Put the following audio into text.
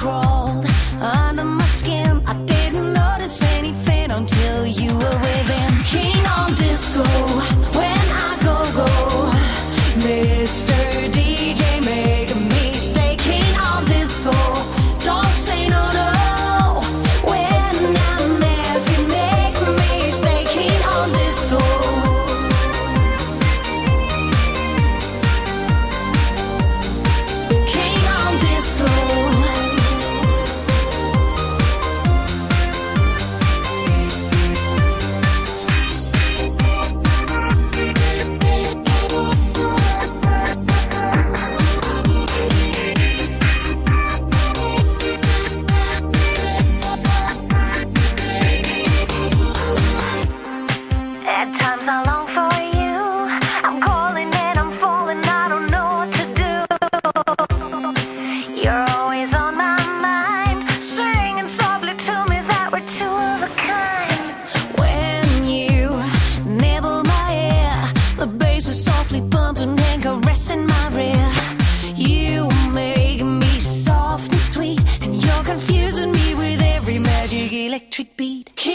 crawled under my skin. I didn't notice anything until you were within. Keen on disco when I go, Mr. DJ, make me stay keen on disco. Don't say no, no. When I'm asking, make me stay keen on disco. Keen on disco. At times I long for you. I'm calling and I'm falling. I don't know what to do. You're always on my mind, singing softly to me that we're two of a kind. When you nibble my ear, the bass is softly bumping and caressing my rear. You make me soft and sweet, and you're confusing me with every magic electric beat.